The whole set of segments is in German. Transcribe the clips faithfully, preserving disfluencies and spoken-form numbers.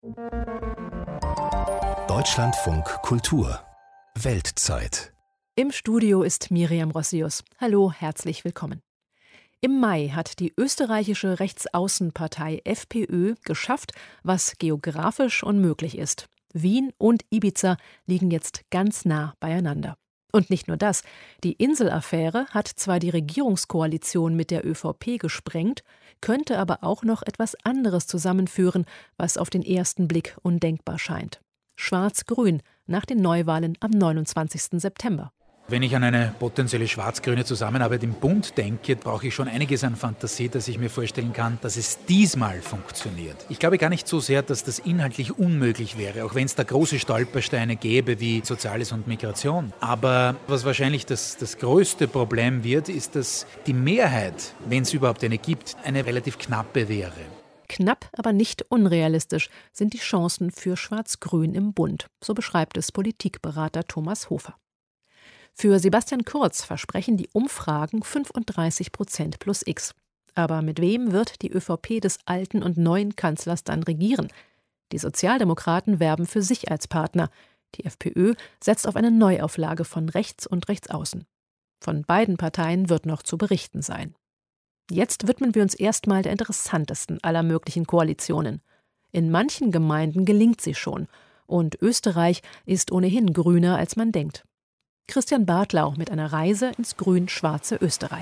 Deutschlandfunk Kultur Weltzeit. Im Studio ist Miriam Rossius. Hallo, herzlich willkommen. Im Mai hat die österreichische Rechtsaußenpartei FPÖ geschafft, was geografisch unmöglich ist. Wien und Ibiza liegen jetzt ganz nah beieinander. Und nicht nur das, die Inselaffäre hat zwar die Regierungskoalition mit der ÖVP gesprengt, könnte aber auch noch etwas anderes zusammenführen, was auf den ersten Blick undenkbar scheint. Schwarz-Grün nach den Neuwahlen am neunundzwanzigsten September. Wenn ich an eine potenzielle schwarz-grüne Zusammenarbeit im Bund denke, brauche ich schon einiges an Fantasie, dass ich mir vorstellen kann, dass es diesmal funktioniert. Ich glaube gar nicht so sehr, dass das inhaltlich unmöglich wäre, auch wenn es da große Stolpersteine gäbe wie Soziales und Migration. Aber was wahrscheinlich das, das größte Problem wird, ist, dass die Mehrheit, wenn es überhaupt eine gibt, eine relativ knappe wäre. Knapp, aber nicht unrealistisch sind die Chancen für Schwarz-Grün im Bund, so beschreibt es Politikberater Thomas Hofer. Für Sebastian Kurz versprechen die Umfragen fünfunddreißig Prozent plus X. Aber mit wem wird die ÖVP des alten und neuen Kanzlers dann regieren? Die Sozialdemokraten werben für sich als Partner. Die FPÖ setzt auf eine Neuauflage von rechts und rechtsaußen. Von beiden Parteien wird noch zu berichten sein. Jetzt widmen wir uns erstmal der interessantesten aller möglichen Koalitionen. In manchen Gemeinden gelingt sie schon. Und Österreich ist ohnehin grüner, als man denkt. Christian Bartlau mit einer Reise ins grün-schwarze Österreich.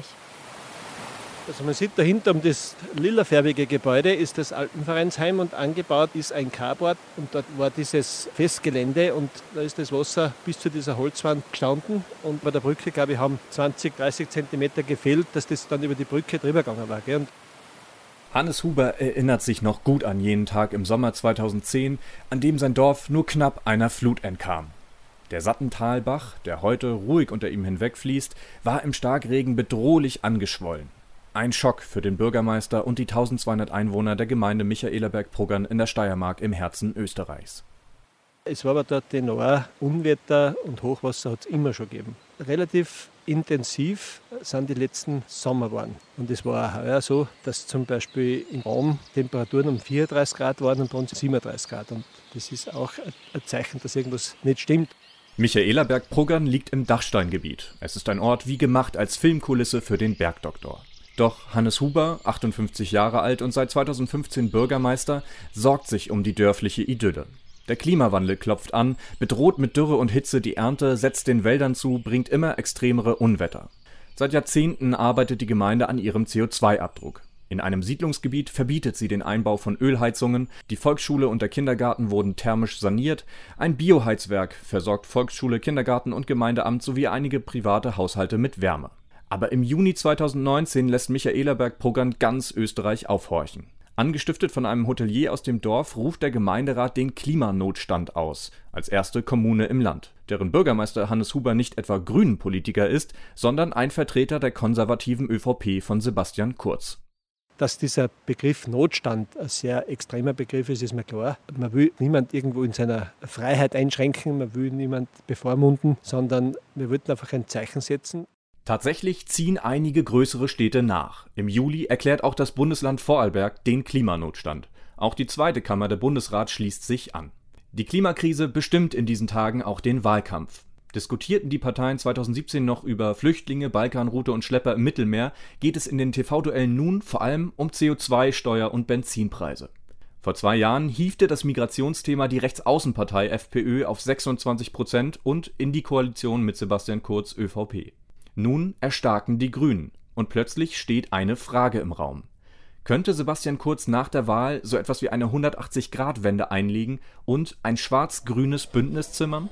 Also man sieht dahinter um das lilafarbige Gebäude ist das Alpenvereinsheim und angebaut ist ein Carport und dort war dieses Festgelände und da ist das Wasser bis zu dieser Holzwand gestanden und bei der Brücke, glaube ich, haben zwanzig, dreißig Zentimeter gefehlt, dass das dann über die Brücke drüber gegangen war. Gell? Und Hannes Huber erinnert sich noch gut an jenen Tag im Sommer zweitausendzehn, an dem sein Dorf nur knapp einer Flut entkam. Der Sattentalbach, der heute ruhig unter ihm hinwegfließt, war im Starkregen bedrohlich angeschwollen. Ein Schock für den Bürgermeister und die eintausendzweihundert Einwohner der Gemeinde Michaelerberg-Puggern in der Steiermark im Herzen Österreichs. Es war aber dort Tenor, Unwetter und Hochwasser hat es immer schon gegeben. Relativ intensiv sind die letzten Sommer geworden. Und es war auch heuer so, dass zum Beispiel im Raum Temperaturen um vierunddreißig Grad waren und bei uns siebenunddreißig Grad. Und das ist auch ein Zeichen, dass irgendwas nicht stimmt. Michaelerberg-Puggern liegt im Dachsteingebiet. Es ist ein Ort wie gemacht als Filmkulisse für den Bergdoktor. Doch Hannes Huber, achtundfünfzig Jahre alt und seit zweitausendfünfzehn Bürgermeister, sorgt sich um die dörfliche Idylle. Der Klimawandel klopft an, bedroht mit Dürre und Hitze die Ernte, setzt den Wäldern zu, bringt immer extremere Unwetter. Seit Jahrzehnten arbeitet die Gemeinde an ihrem C O zwei Abdruck. In einem Siedlungsgebiet verbietet sie den Einbau von Ölheizungen, die Volksschule und der Kindergarten wurden thermisch saniert, ein Bioheizwerk versorgt Volksschule, Kindergarten und Gemeindeamt sowie einige private Haushalte mit Wärme. Aber im Juni zweitausendneunzehn lässt Michaelerberg-Puggern ganz Österreich aufhorchen. Angestiftet von einem Hotelier aus dem Dorf ruft der Gemeinderat den Klimanotstand aus, als erste Kommune im Land, deren Bürgermeister Hannes Huber nicht etwa Grünen-Politiker ist, sondern ein Vertreter der konservativen ÖVP von Sebastian Kurz. Dass dieser Begriff Notstand ein sehr extremer Begriff ist, ist mir klar. Man will niemand irgendwo in seiner Freiheit einschränken, man will niemand bevormunden, sondern wir wollten einfach ein Zeichen setzen. Tatsächlich ziehen einige größere Städte nach. Im Juli erklärt auch das Bundesland Vorarlberg den Klimanotstand. Auch die zweite Kammer der Bundesrat schließt sich an. Die Klimakrise bestimmt in diesen Tagen auch den Wahlkampf. Diskutierten die Parteien zweitausendsiebzehn noch über Flüchtlinge, Balkanroute und Schlepper im Mittelmeer, geht es in den T V-Duellen nun vor allem um C O zwei, Steuer und Benzinpreise. Vor zwei Jahren hiefte das Migrationsthema die Rechtsaußenpartei FPÖ auf sechsundzwanzig Prozent und in die Koalition mit Sebastian Kurz ÖVP. Nun erstarken die Grünen und plötzlich steht eine Frage im Raum. Könnte Sebastian Kurz nach der Wahl so etwas wie eine hundertachtzig-Grad-Wende einlegen und ein schwarz-grünes Bündnis zimmern?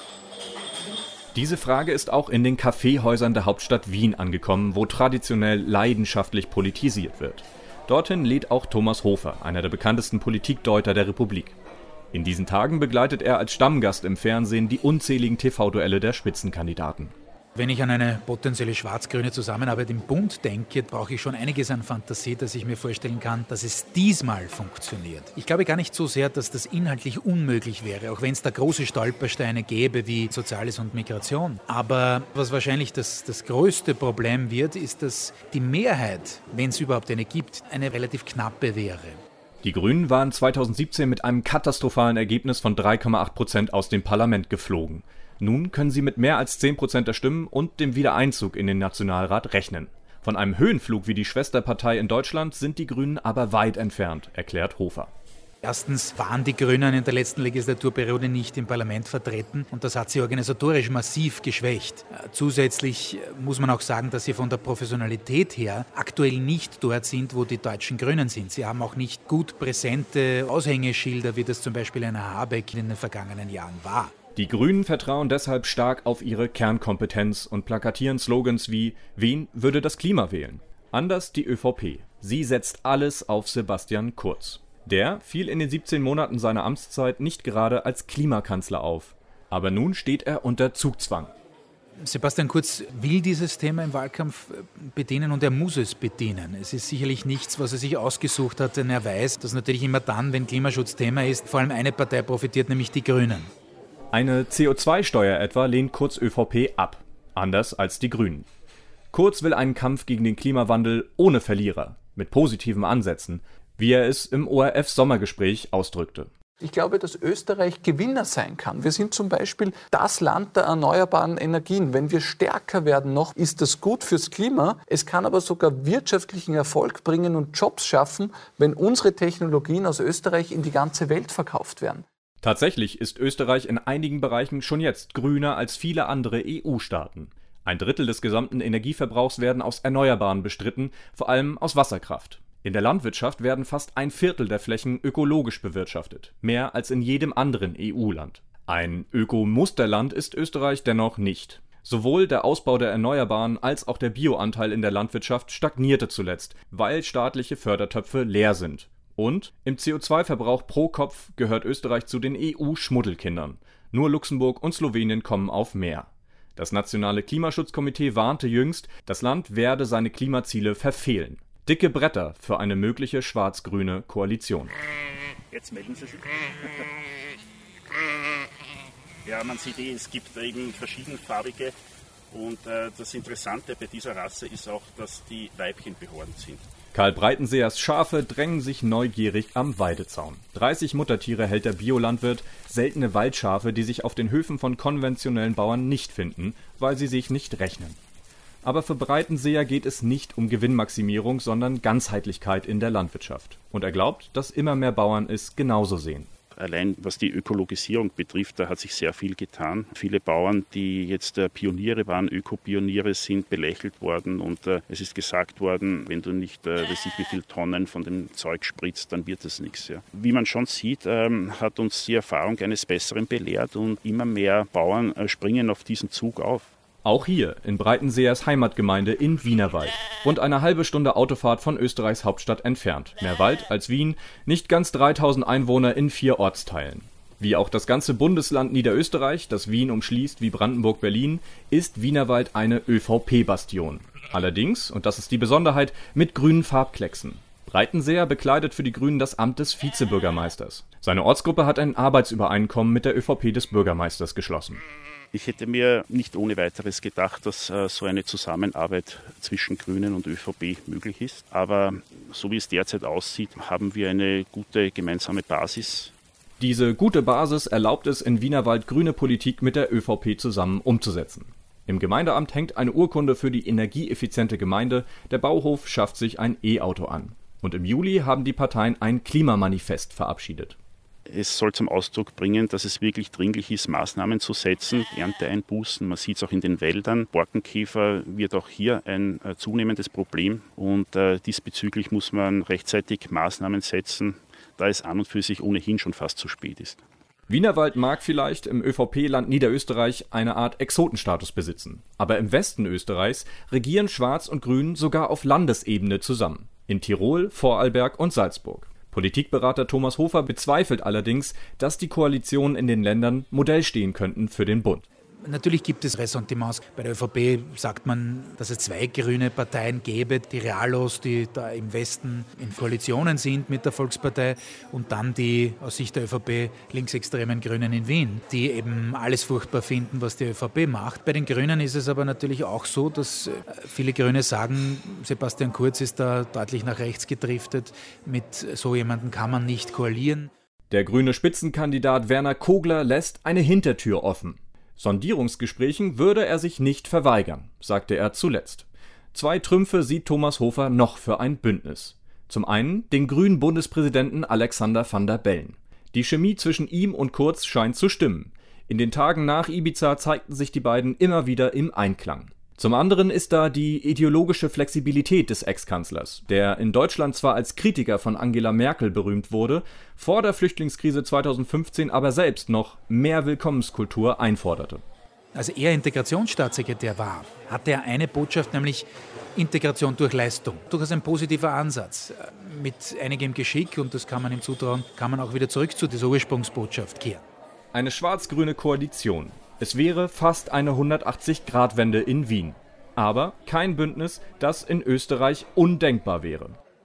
Diese Frage ist auch in den Kaffeehäusern der Hauptstadt Wien angekommen, wo traditionell leidenschaftlich politisiert wird. Dorthin lädt auch Thomas Hofer, einer der bekanntesten Politikdeuter der Republik. In diesen Tagen begleitet er als Stammgast im Fernsehen die unzähligen T V-Duelle der Spitzenkandidaten. Wenn ich an eine potenzielle schwarz-grüne Zusammenarbeit im Bund denke, brauche ich schon einiges an Fantasie, dass ich mir vorstellen kann, dass es diesmal funktioniert. Ich glaube gar nicht so sehr, dass das inhaltlich unmöglich wäre, auch wenn es da große Stolpersteine gäbe wie Soziales und Migration. Aber was wahrscheinlich das, das größte Problem wird, ist, dass die Mehrheit, wenn es überhaupt eine gibt, eine relativ knappe wäre. Die Grünen waren zweitausendsiebzehn mit einem katastrophalen Ergebnis von drei Komma acht Prozent aus dem Parlament geflogen. Nun können sie mit mehr als zehn Prozent der Stimmen und dem Wiedereinzug in den Nationalrat rechnen. Von einem Höhenflug wie die Schwesterpartei in Deutschland sind die Grünen aber weit entfernt, erklärt Hofer. Erstens waren die Grünen in der letzten Legislaturperiode nicht im Parlament vertreten und das hat sie organisatorisch massiv geschwächt. Zusätzlich muss man auch sagen, dass sie von der Professionalität her aktuell nicht dort sind, wo die deutschen Grünen sind. Sie haben auch nicht gut präsente Aushängeschilder, wie das zum Beispiel eine Habeck in den vergangenen Jahren war. Die Grünen vertrauen deshalb stark auf ihre Kernkompetenz und plakatieren Slogans wie „Wen würde das Klima wählen?" Anders die ÖVP. Sie setzt alles auf Sebastian Kurz. Der fiel in den siebzehn Monaten seiner Amtszeit nicht gerade als Klimakanzler auf. Aber nun steht er unter Zugzwang. Sebastian Kurz will dieses Thema im Wahlkampf bedienen und er muss es bedienen. Es ist sicherlich nichts, was er sich ausgesucht hat, denn er weiß, dass natürlich immer dann, wenn Klimaschutz Thema ist, vor allem eine Partei profitiert, nämlich die Grünen. Eine C O zwei Steuer etwa lehnt Kurz ÖVP ab. Anders als die Grünen. Kurz will einen Kampf gegen den Klimawandel ohne Verlierer, mit positiven Ansätzen, wie er es im O R F-Sommergespräch ausdrückte. Ich glaube, dass Österreich Gewinner sein kann. Wir sind zum Beispiel das Land der erneuerbaren Energien. Wenn wir stärker werden noch, ist das gut fürs Klima. Es kann aber sogar wirtschaftlichen Erfolg bringen und Jobs schaffen, wenn unsere Technologien aus Österreich in die ganze Welt verkauft werden. Tatsächlich ist Österreich in einigen Bereichen schon jetzt grüner als viele andere E U-Staaten. Ein Drittel des gesamten Energieverbrauchs werden aus Erneuerbaren bestritten, vor allem aus Wasserkraft. In der Landwirtschaft werden fast ein Viertel der Flächen ökologisch bewirtschaftet, mehr als in jedem anderen E U-Land. Ein Ökomusterland ist Österreich dennoch nicht. Sowohl der Ausbau der Erneuerbaren als auch der Bioanteil in der Landwirtschaft stagnierte zuletzt, weil staatliche Fördertöpfe leer sind. Und im C O zwei Verbrauch pro Kopf gehört Österreich zu den E U-Schmuddelkindern. Nur Luxemburg und Slowenien kommen auf mehr. Das Nationale Klimaschutzkomitee warnte jüngst, das Land werde seine Klimaziele verfehlen. Dicke Bretter für eine mögliche schwarz-grüne Koalition. Jetzt melden Sie sich. Ja, man sieht eh, es gibt eben verschiedenfarbige und äh, das Interessante bei dieser Rasse ist auch, dass die Weibchen behoren sind. Karl Breitenseers Schafe drängen sich neugierig am Weidezaun. dreißig Muttertiere hält der Biolandwirt, seltene Waldschafe, die sich auf den Höfen von konventionellen Bauern nicht finden, weil sie sich nicht rechnen. Aber für Breitenseer geht es nicht um Gewinnmaximierung, sondern Ganzheitlichkeit in der Landwirtschaft. Und er glaubt, dass immer mehr Bauern es genauso sehen. Allein was die Ökologisierung betrifft, da hat sich sehr viel getan. Viele Bauern, die jetzt Pioniere waren, Ökopioniere, sind belächelt worden und äh, es ist gesagt worden, wenn du nicht, äh, weiß ich, wie viele Tonnen von dem Zeug spritzt, dann wird es nichts. Ja. Wie man schon sieht, ähm, hat uns die Erfahrung eines Besseren belehrt und immer mehr Bauern äh, springen auf diesen Zug auf. Auch hier in Breitenseers Heimatgemeinde in Wienerwald. Rund eine halbe Stunde Autofahrt von Österreichs Hauptstadt entfernt. Mehr Wald als Wien, nicht ganz dreitausend Einwohner in vier Ortsteilen. Wie auch das ganze Bundesland Niederösterreich, das Wien umschließt wie Brandenburg-Berlin, ist Wienerwald eine ÖVP-Bastion. Allerdings, und das ist die Besonderheit, mit grünen Farbklecksen. Breitenseer bekleidet für die Grünen das Amt des Vizebürgermeisters. Seine Ortsgruppe hat ein Arbeitsübereinkommen mit der ÖVP des Bürgermeisters geschlossen. Ich hätte mir nicht ohne weiteres gedacht, dass äh, so eine Zusammenarbeit zwischen Grünen und ÖVP möglich ist. Aber so wie es derzeit aussieht, haben wir eine gute gemeinsame Basis. Diese gute Basis erlaubt es in Wienerwald, grüne Politik mit der ÖVP zusammen umzusetzen. Im Gemeindeamt hängt eine Urkunde für die energieeffiziente Gemeinde, der Bauhof schafft sich ein E-Auto an. Und im Juli haben die Parteien ein Klimamanifest verabschiedet. Es soll zum Ausdruck bringen, dass es wirklich dringlich ist, Maßnahmen zu setzen, Ernteeinbußen. Man sieht es auch in den Wäldern. Borkenkäfer wird auch hier ein äh, zunehmendes Problem. Und äh, diesbezüglich muss man rechtzeitig Maßnahmen setzen, da es an und für sich ohnehin schon fast zu spät ist. Wienerwald mag vielleicht im ÖVP-Land Niederösterreich eine Art Exotenstatus besitzen. Aber im Westen Österreichs regieren Schwarz und Grün sogar auf Landesebene zusammen. In Tirol, Vorarlberg und Salzburg. Politikberater Thomas Hofer bezweifelt allerdings, dass die Koalitionen in den Ländern Modell stehen könnten für den Bund. Natürlich gibt es Ressentiments. Bei der ÖVP sagt man, dass es zwei grüne Parteien gäbe, die Realos, die da im Westen in Koalitionen sind mit der Volkspartei und dann die aus Sicht der ÖVP linksextremen Grünen in Wien, die eben alles furchtbar finden, was die ÖVP macht. Bei den Grünen ist es aber natürlich auch so, dass viele Grüne sagen, Sebastian Kurz ist da deutlich nach rechts gedriftet, mit so jemandem kann man nicht koalieren. Der grüne Spitzenkandidat Werner Kogler lässt eine Hintertür offen. Sondierungsgesprächen würde er sich nicht verweigern, sagte er zuletzt. Zwei Trümpfe sieht Thomas Hofer noch für ein Bündnis. Zum einen den grünen Bundespräsidenten Alexander Van der Bellen. Die Chemie zwischen ihm und Kurz scheint zu stimmen. In den Tagen nach Ibiza zeigten sich die beiden immer wieder im Einklang. Zum anderen ist da die ideologische Flexibilität des Ex-Kanzlers, der in Deutschland zwar als Kritiker von Angela Merkel berühmt wurde, vor der Flüchtlingskrise zweitausendfünfzehn aber selbst noch mehr Willkommenskultur einforderte. Als er Integrationsstaatssekretär war, hatte er eine Botschaft, nämlich Integration durch Leistung. Durchaus ein positiver Ansatz. Mit einigem Geschick, und das kann man ihm zutrauen, kann man auch wieder zurück zu dieser Ursprungsbotschaft kehren. Eine schwarz-grüne Koalition. Es wäre fast eine hundertachtzig-Grad-Wende in Wien. Aber kein Bündnis, das in Österreich undenkbar wäre.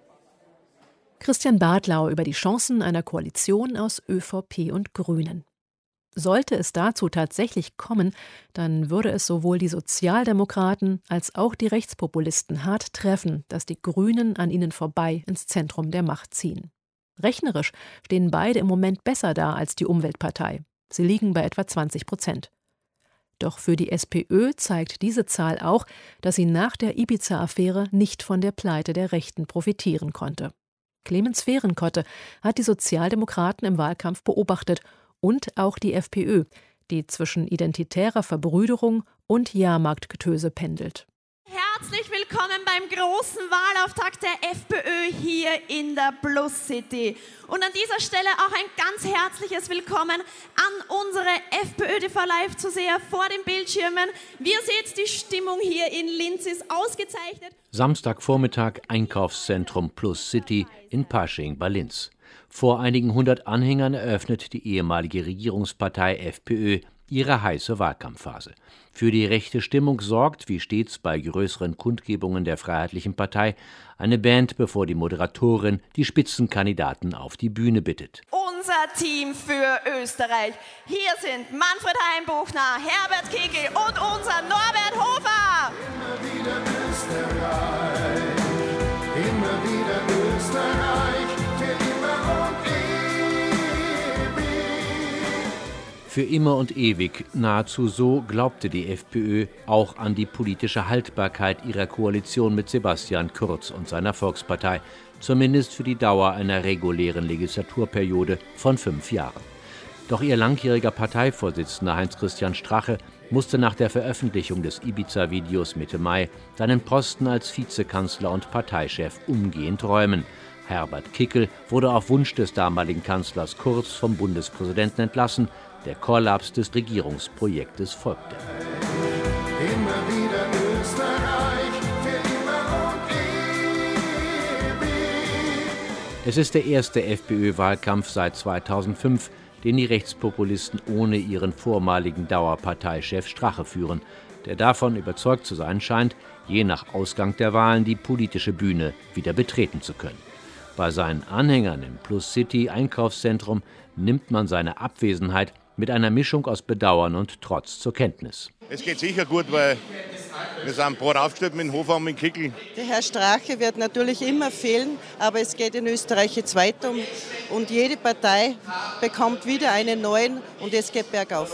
Christian Bartlau über die Chancen einer Koalition aus ÖVP und Grünen. Sollte es dazu tatsächlich kommen, dann würde es sowohl die Sozialdemokraten als auch die Rechtspopulisten hart treffen, dass die Grünen an ihnen vorbei ins Zentrum der Macht ziehen. Rechnerisch stehen beide im Moment besser da als die Umweltpartei. Sie liegen bei etwa zwanzig Prozent. Doch für die SPÖ zeigt diese Zahl auch, dass sie nach der Ibiza-Affäre nicht von der Pleite der Rechten profitieren konnte. Clemens Fehrenkotte hat die Sozialdemokraten im Wahlkampf beobachtet und auch die FPÖ, die zwischen identitärer Verbrüderung und Jahrmarktgetöse pendelt. Herzlich willkommen beim großen Wahlauftakt der FPÖ hier in der Plus City. Und an dieser Stelle auch ein ganz herzliches Willkommen an unsere FPÖ T V Live-Zuseher vor den Bildschirmen. Wie ihr seht, die Stimmung hier in Linz ist ausgezeichnet. Samstagvormittag Einkaufszentrum Plus City in Pasching bei Linz. Vor einigen hundert Anhängern eröffnet die ehemalige Regierungspartei FPÖ ihre heiße Wahlkampfphase. Für die rechte Stimmung sorgt, wie stets bei größeren Kundgebungen der Freiheitlichen Partei, eine Band, bevor die Moderatorin die Spitzenkandidaten auf die Bühne bittet. Unser Team für Österreich. Hier sind Manfred Heimbuchner, Herbert Kickl und unser Norbert Hofer. Immer wieder Österreich, immer wieder Österreich, für immer und ewig. Für immer und ewig, nahezu so glaubte die FPÖ auch an die politische Haltbarkeit ihrer Koalition mit Sebastian Kurz und seiner Volkspartei, zumindest für die Dauer einer regulären Legislaturperiode von fünf Jahren. Doch ihr langjähriger Parteivorsitzender Heinz-Christian Strache musste nach der Veröffentlichung des Ibiza-Videos Mitte Mai seinen Posten als Vizekanzler und Parteichef umgehend räumen. Herbert Kickl wurde auf Wunsch des damaligen Kanzlers Kurz vom Bundespräsidenten entlassen. Der Kollaps des Regierungsprojektes folgte. Immer wieder Österreich, für immer und ewig. Es ist der erste FPÖ-Wahlkampf seit zweitausendfünf, den die Rechtspopulisten ohne ihren vormaligen Dauerparteichef Strache führen, der davon überzeugt zu sein scheint, je nach Ausgang der Wahlen die politische Bühne wieder betreten zu können. Bei seinen Anhängern im Plus City Einkaufszentrum nimmt man seine Abwesenheit mit einer Mischung aus Bedauern und Trotz zur Kenntnis. Es geht sicher gut, weil wir sind brav aufgestellt mit dem Hofer und mit dem Kickl. Der Herr Strache wird natürlich immer fehlen, aber es geht in Österreich jetzt weiter und jede Partei bekommt wieder einen neuen und es geht bergauf.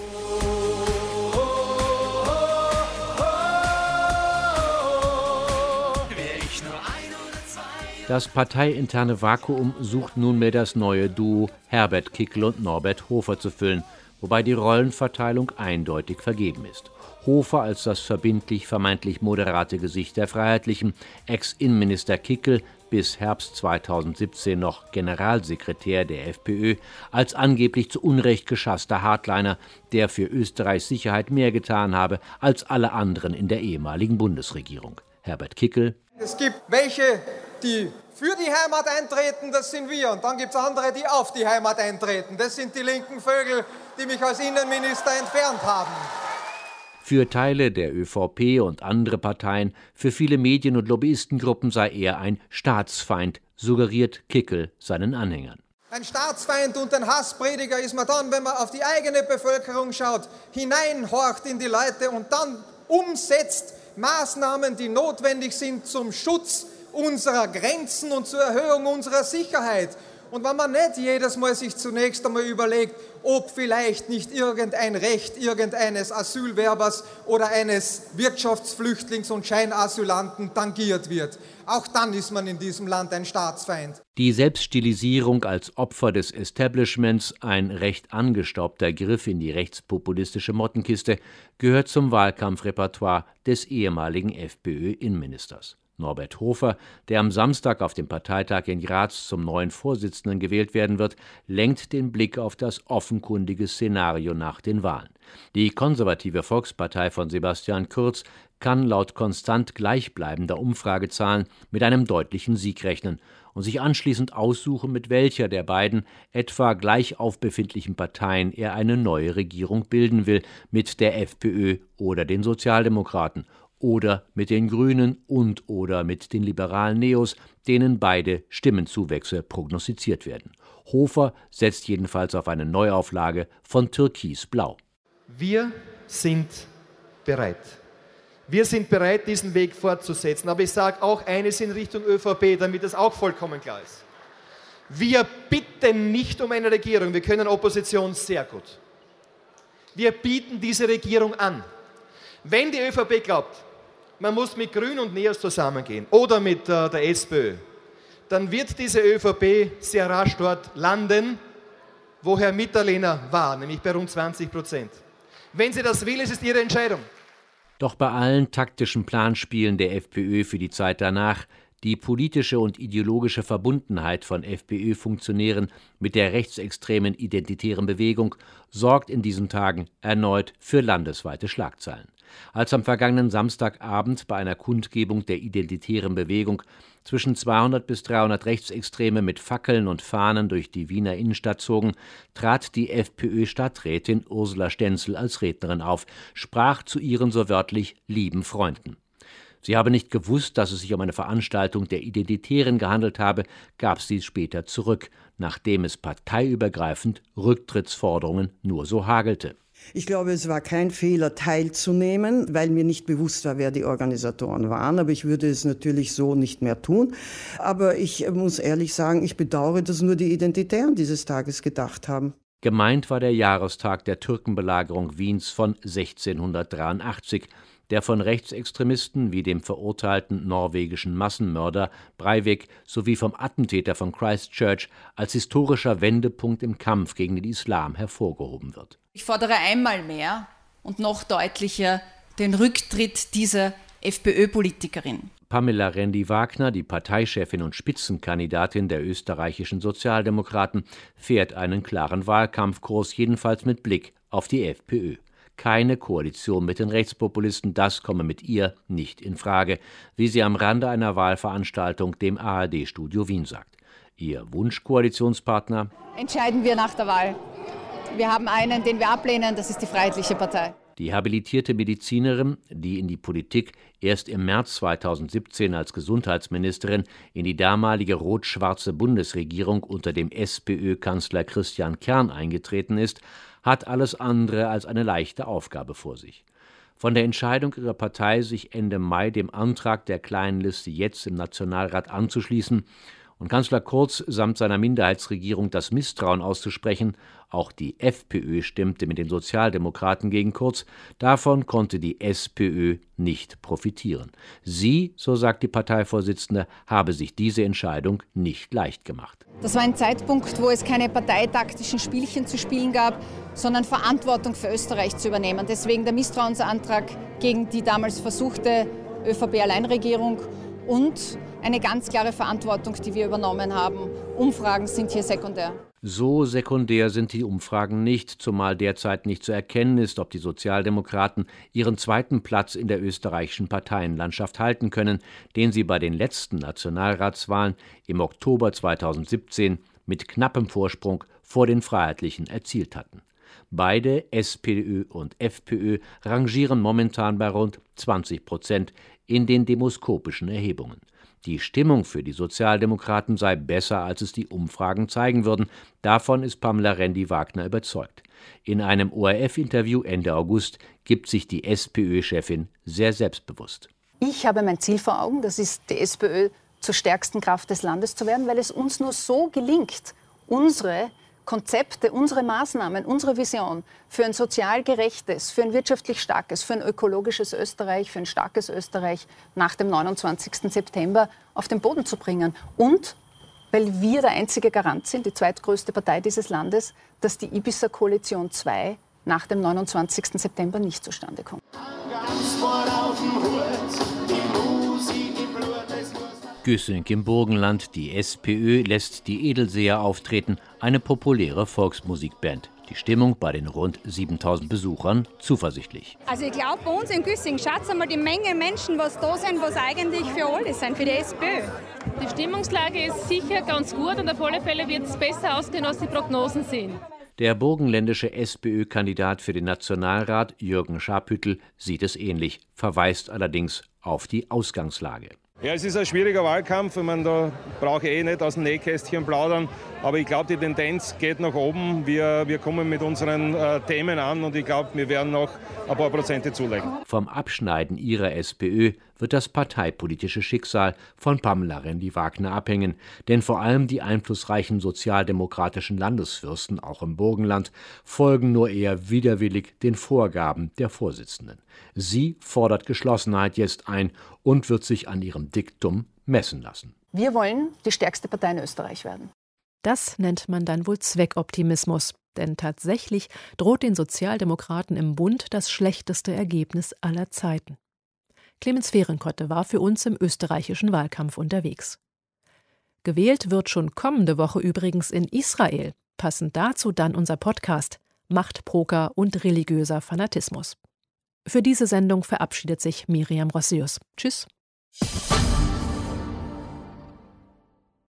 Das parteiinterne Vakuum sucht nunmehr das neue Duo Herbert Kickl und Norbert Hofer zu füllen, wobei die Rollenverteilung eindeutig vergeben ist. Hofer als das verbindlich vermeintlich moderate Gesicht der Freiheitlichen, Ex-Innenminister Kickl, bis Herbst zweitausendsiebzehn noch Generalsekretär der FPÖ, als angeblich zu Unrecht geschasster Hardliner, der für Österreichs Sicherheit mehr getan habe als alle anderen in der ehemaligen Bundesregierung. Herbert Kickl: Es gibt welche, die für die Heimat eintreten, das sind wir. Und dann gibt es andere, die auf die Heimat eintreten. Das sind die linken Vögel, die mich als Innenminister entfernt haben. Für Teile der ÖVP und andere Parteien, für viele Medien- und Lobbyistengruppen sei er ein Staatsfeind, suggeriert Kickl seinen Anhängern. Ein Staatsfeind und ein Hassprediger ist man dann, wenn man auf die eigene Bevölkerung schaut, hineinhorcht in die Leute und dann umsetzt Maßnahmen, die notwendig sind zum Schutz unserer Grenzen und zur Erhöhung unserer Sicherheit. Und wenn man nicht jedes Mal sich zunächst einmal überlegt, ob vielleicht nicht irgendein Recht irgendeines Asylwerbers oder eines Wirtschaftsflüchtlings und Scheinasylanten tangiert wird. Auch dann ist man in diesem Land ein Staatsfeind. Die Selbststilisierung als Opfer des Establishments, ein recht angestaubter Griff in die rechtspopulistische Mottenkiste, gehört zum Wahlkampfrepertoire des ehemaligen FPÖ-Innenministers. Norbert Hofer, der am Samstag auf dem Parteitag in Graz zum neuen Vorsitzenden gewählt werden wird, lenkt den Blick auf das offenkundige Szenario nach den Wahlen. Die konservative Volkspartei von Sebastian Kurz kann laut konstant gleichbleibender Umfragezahlen mit einem deutlichen Sieg rechnen und sich anschließend aussuchen, mit welcher der beiden etwa gleich aufbefindlichen Parteien er eine neue Regierung bilden will, mit der FPÖ oder den Sozialdemokraten oder mit den Grünen und oder mit den liberalen Neos, denen beide Stimmenzuwächse prognostiziert werden. Hofer setzt jedenfalls auf eine Neuauflage von Türkisblau. Wir sind bereit. Wir sind bereit, diesen Weg fortzusetzen. Aber ich sage auch eines in Richtung ÖVP, damit das auch vollkommen klar ist. Wir bitten nicht um eine Regierung. Wir können Opposition sehr gut. Wir bieten diese Regierung an. Wenn die ÖVP glaubt, man muss mit Grün und Neos zusammengehen oder mit äh, der SPÖ, dann wird diese ÖVP sehr rasch dort landen, wo Herr Mitterlehner war, nämlich bei rund zwanzig Prozent. Wenn sie das will, ist es ihre Entscheidung. Doch bei allen taktischen Planspielen der FPÖ für die Zeit danach, die politische und ideologische Verbundenheit von FPÖ-Funktionären mit der rechtsextremen identitären Bewegung sorgt in diesen Tagen erneut für landesweite Schlagzeilen. Als am vergangenen Samstagabend bei einer Kundgebung der identitären Bewegung zwischen zweihundert bis dreihundert Rechtsextreme mit Fackeln und Fahnen durch die Wiener Innenstadt zogen, trat die FPÖ-Stadträtin Ursula Stenzel als Rednerin auf, sprach zu ihren so wörtlich lieben Freunden. Sie habe nicht gewusst, dass es sich um eine Veranstaltung der Identitären gehandelt habe, gab sie später zurück, nachdem es parteiübergreifend Rücktrittsforderungen nur so hagelte. Ich glaube, es war kein Fehler, teilzunehmen, weil mir nicht bewusst war, wer die Organisatoren waren. Aber ich würde es natürlich so nicht mehr tun. Aber ich muss ehrlich sagen, ich bedauere, dass nur die Identitären dieses Tages gedacht haben. Gemeint war der Jahrestag der Türkenbelagerung Wiens von sechzehnhundertdreiundachtzig, der von Rechtsextremisten wie dem verurteilten norwegischen Massenmörder Breivik sowie vom Attentäter von Christchurch als historischer Wendepunkt im Kampf gegen den Islam hervorgehoben wird. Ich fordere einmal mehr und noch deutlicher den Rücktritt dieser FPÖ-Politikerin. Pamela Rendi-Wagner, die Parteichefin und Spitzenkandidatin der österreichischen Sozialdemokraten, fährt einen klaren Wahlkampfkurs, jedenfalls mit Blick auf die FPÖ. Keine Koalition mit den Rechtspopulisten, das komme mit ihr nicht in Frage, wie sie am Rande einer Wahlveranstaltung dem A R D-Studio Wien sagt. Ihr Wunschkoalitionspartner? Entscheiden wir nach der Wahl. Wir haben einen, den wir ablehnen, das ist die Freiheitliche Partei. Die habilitierte Medizinerin, die in die Politik erst im März zweitausendsiebzehn als Gesundheitsministerin in die damalige rot-schwarze Bundesregierung unter dem SPÖ-Kanzler Christian Kern eingetreten ist, hat alles andere als eine leichte Aufgabe vor sich. Von der Entscheidung ihrer Partei, sich Ende Mai dem Antrag der kleinen Liste Jetzt im Nationalrat anzuschließen und Kanzler Kurz samt seiner Minderheitsregierung das Misstrauen auszusprechen, auch die FPÖ stimmte mit den Sozialdemokraten gegen Kurz, davon konnte die SPÖ nicht profitieren. Sie, so sagt die Parteivorsitzende, habe sich diese Entscheidung nicht leicht gemacht. Das war ein Zeitpunkt, wo es keine parteitaktischen Spielchen zu spielen gab, sondern Verantwortung für Österreich zu übernehmen. Deswegen der Misstrauensantrag gegen die damals versuchte ÖVP-Alleinregierung und eine ganz klare Verantwortung, die wir übernommen haben. Umfragen sind hier sekundär. So sekundär sind die Umfragen nicht, zumal derzeit nicht zu erkennen ist, ob die Sozialdemokraten ihren zweiten Platz in der österreichischen Parteienlandschaft halten können, den sie bei den letzten Nationalratswahlen im Oktober zweitausendsiebzehn mit knappem Vorsprung vor den Freiheitlichen erzielt hatten. Beide, SPÖ und FPÖ, rangieren momentan bei rund zwanzig Prozent in den demoskopischen Erhebungen. Die Stimmung für die Sozialdemokraten sei besser, als es die Umfragen zeigen würden. Davon ist Pamela Rendi-Wagner überzeugt. In einem O R F-Interview Ende August gibt sich die SPÖ-Chefin sehr selbstbewusst. Ich habe mein Ziel vor Augen, das ist, die SPÖ zur stärksten Kraft des Landes zu werden, weil es uns nur so gelingt, unsere Konzepte, unsere Maßnahmen, unsere Vision für ein sozial gerechtes, für ein wirtschaftlich starkes, für ein ökologisches Österreich, für ein starkes Österreich nach dem neunundzwanzigsten September auf den Boden zu bringen. Und weil wir der einzige Garant sind, die zweitgrößte Partei dieses Landes, dass die Ibiza-Koalition zwei nach dem neunundzwanzigsten September nicht zustande kommt. Güssing im Burgenland, die SPÖ lässt die Edelseher auftreten, eine populäre Volksmusikband. Die Stimmung bei den rund siebentausend Besuchern zuversichtlich. Also ich glaube, bei uns in Güssing, schaut einmal die Menge Menschen, was da sind, was eigentlich für alle sind, für die SPÖ. Die Stimmungslage ist sicher ganz gut und auf alle Fälle wird es besser ausgehen, als die Prognosen sind. Der burgenländische SPÖ-Kandidat für den Nationalrat, Jürgen Scharpüttel, sieht es ähnlich, verweist allerdings auf die Ausgangslage. Ja, es ist ein schwieriger Wahlkampf. Ich meine, da brauche ich eh nicht aus dem Nähkästchen plaudern. Aber ich glaube, die Tendenz geht nach oben. Wir, wir kommen mit unseren äh, Themen an und ich glaube, wir werden noch ein paar Prozente zulegen. Vom Abschneiden ihrer SPÖ wird das parteipolitische Schicksal von Pamela Rendi-Wagner abhängen. Denn vor allem die einflussreichen sozialdemokratischen Landesfürsten, auch im Burgenland, folgen nur eher widerwillig den Vorgaben der Vorsitzenden. Sie fordert Geschlossenheit jetzt ein und wird sich an ihrem Diktum messen lassen. Wir wollen die stärkste Partei in Österreich werden. Das nennt man dann wohl Zweckoptimismus. Denn tatsächlich droht den Sozialdemokraten im Bund das schlechteste Ergebnis aller Zeiten. Clemens Fehrenkotte war für uns im österreichischen Wahlkampf unterwegs. Gewählt wird schon kommende Woche übrigens in Israel. Passend dazu dann unser Podcast Machtpoker und religiöser Fanatismus. Für diese Sendung verabschiedet sich Miriam Rossius. Tschüss.